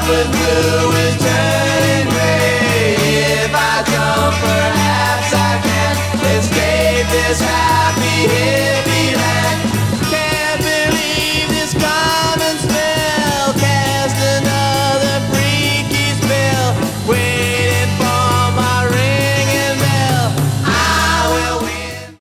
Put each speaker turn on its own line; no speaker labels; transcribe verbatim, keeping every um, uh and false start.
was blue is turning gray. If I jump, perhaps I can escape this happy hill.